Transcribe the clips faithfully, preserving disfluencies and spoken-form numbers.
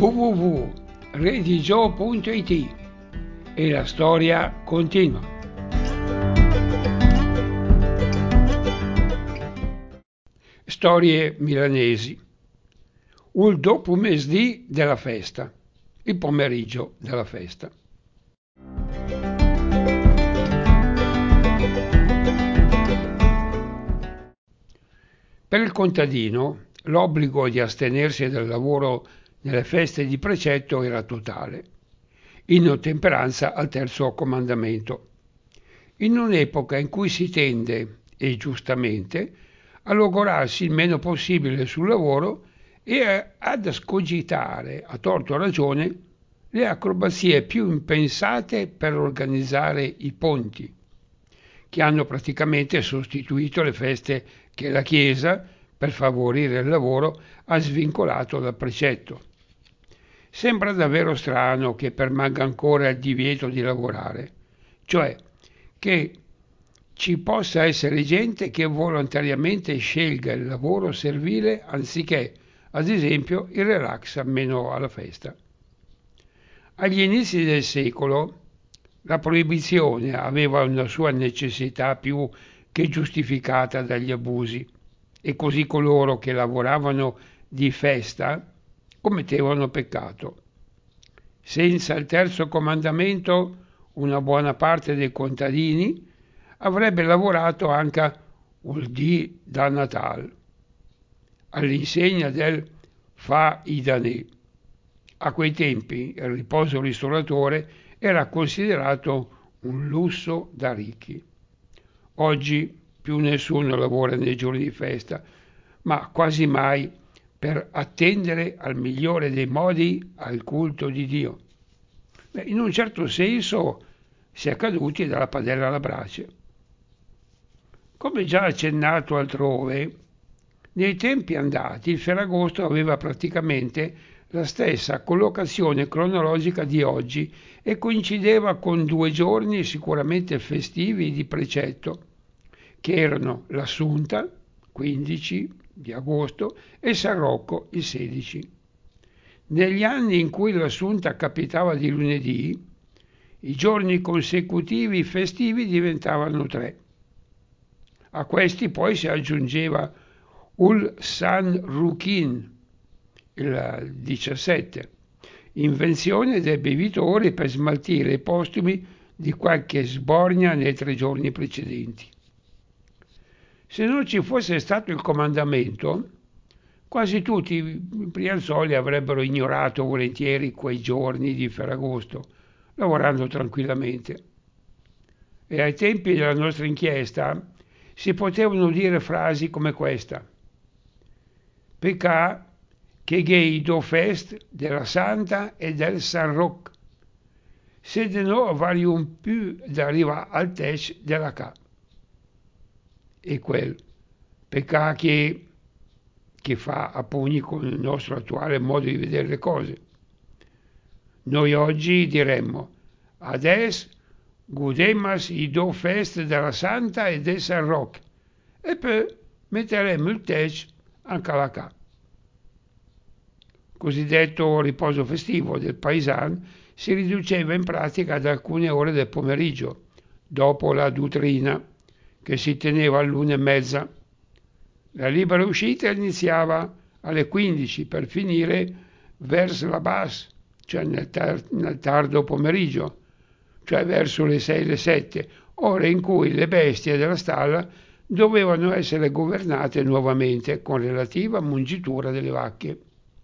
w w w punto redigio punto it e la storia continua. Storie milanesi. Il dopomesdì della festa, il pomeriggio della festa. Per il contadino l'obbligo di astenersi dal lavoro nelle feste di precetto era totale, in ottemperanza al terzo comandamento. In un'epoca in cui si tende, e giustamente, a logorarsi il meno possibile sul lavoro e ad ascogitare, a torto ragione, le acrobazie più impensate per organizzare i ponti, che hanno praticamente sostituito le feste che la Chiesa, per favorire il lavoro, ha svincolato dal precetto. Sembra davvero strano che permanga ancora il divieto di lavorare, cioè che ci possa essere gente che volontariamente scelga il lavoro servile anziché, ad esempio, il relax meno alla festa. Agli inizi del secolo la proibizione aveva una sua necessità più che giustificata dagli abusi, e così coloro che lavoravano di festa commettevano peccato. Senza il terzo comandamento, una buona parte dei contadini avrebbe lavorato anche il dì da Natal, all'insegna del fa i danè. A quei tempi il riposo ristoratore era considerato un lusso da ricchi. Oggi più nessuno lavora nei giorni di festa, ma quasi mai per attendere al migliore dei modi al culto di Dio. Beh, in un certo senso si è caduti dalla padella alla brace. Come già accennato altrove, nei tempi andati il Ferragosto aveva praticamente la stessa collocazione cronologica di oggi e coincideva con due giorni sicuramente festivi di precetto, che erano l'Assunta, quindici di agosto, e San Rocco, il sedici. Negli anni in cui l'Assunta capitava di lunedì, i giorni consecutivi festivi diventavano tre. A questi poi si aggiungeva il San Ruchin, il diciassette, invenzione dei bevitori per smaltire i postumi di qualche sbornia nei tre giorni precedenti. Se non ci fosse stato il comandamento, quasi tutti i brianzoli avrebbero ignorato volentieri quei giorni di Ferragosto, lavorando tranquillamente. E ai tempi della nostra inchiesta si potevano dire frasi come questa: Pecà che ghei do fest della Santa e del San Roc, se de no varium più d'arriva al tec della Ca. E quel pecà che, che fa a pugni con il nostro attuale modo di vedere le cose. Noi oggi diremmo: adesso gudemas i do fest della Santa e del San Roc, e poi metteremo il tec anche alla Ca. Cosiddetto riposo festivo del paesan si riduceva in pratica ad alcune ore del pomeriggio, dopo la dutrina, che si teneva all'una e mezza. La libera uscita iniziava alle quindici per finire verso la bas, cioè nel, tar- nel tardo pomeriggio, cioè verso le sei e le sette, ore in cui le bestie della stalla dovevano essere governate nuovamente con relativa mungitura delle vacche.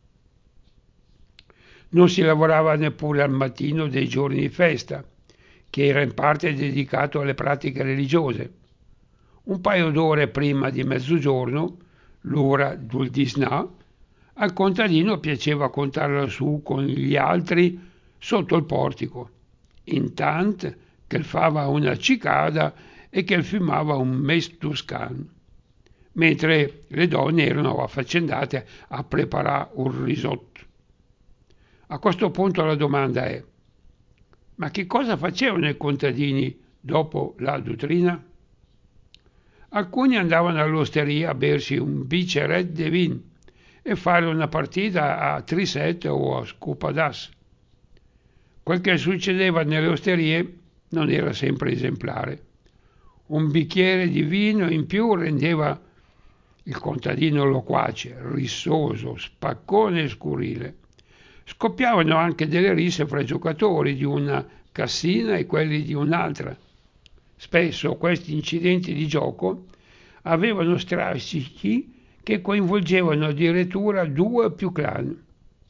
Non si lavorava neppure al mattino dei giorni di festa, che era in parte dedicato alle pratiche religiose. Un paio d'ore prima di mezzogiorno, l'ora del disnà, al contadino piaceva contarla su con gli altri sotto il portico, intanto che fava una cicada e che fumava un mestuscan, mentre le donne erano affaccendate a preparare un risotto. A questo punto la domanda è: ma che cosa facevano i contadini dopo la dottrina? Alcuni andavano all'osteria a bersi un biceret de vin e fare una partita a trisette o a scopa d'as. Quel che succedeva nelle osterie non era sempre esemplare. Un bicchiere di vino in più rendeva il contadino loquace, rissoso, spaccone e scurrile. Scoppiavano anche delle risse fra i giocatori di una cassina e quelli di un'altra. Spesso questi incidenti di gioco avevano strascichi che coinvolgevano addirittura due o più clan.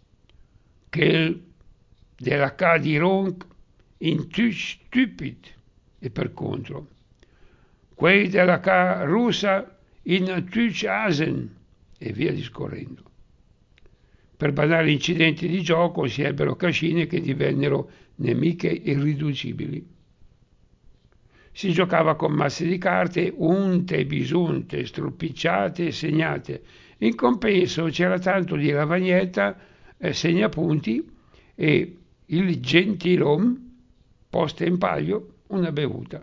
Quel della K di Ronc in Tuch Stupid e per contro, quei della K russa in Tuch Asen e via discorrendo. Per banali incidenti di gioco si ebbero cascine che divennero nemiche irriducibili. Si giocava con masse di carte unte, bisunte, stropicciate e segnate. In compenso c'era tanto di lavagnetta, eh, segnapunti e il gentilom, posta in palio, una bevuta.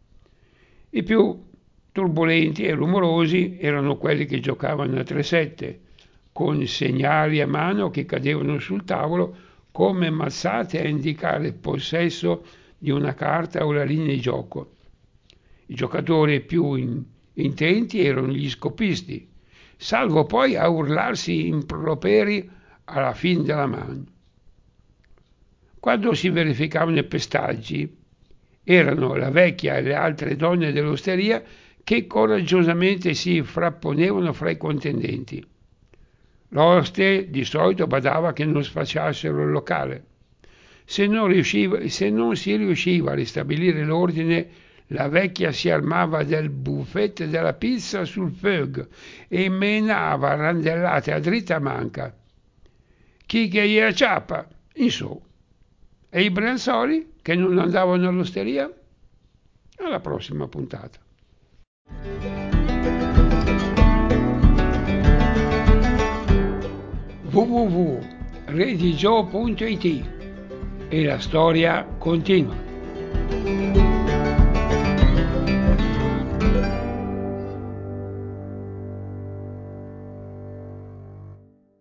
I più turbolenti e rumorosi erano quelli che giocavano a tre sette, con segnali a mano che cadevano sul tavolo come mazzate a indicare il possesso di una carta o la linea di gioco. I giocatori più in, intenti erano gli scopisti, salvo poi a urlarsi improperi alla fine della mano. Quando si verificavano i pestaggi, erano la vecchia e le altre donne dell'osteria che coraggiosamente si frapponevano fra i contendenti. L'oste di solito badava che non sfasciassero il locale. Se non, riusciva, se non si riusciva a ristabilire l'ordine, la vecchia si armava del buffet della pizza sul feug e menava randellate a dritta manca. Chi che gli acciappa, in su. E i Brianzoli che non andavano all'osteria? Alla prossima puntata. w w w punto redigio punto it e la storia continua.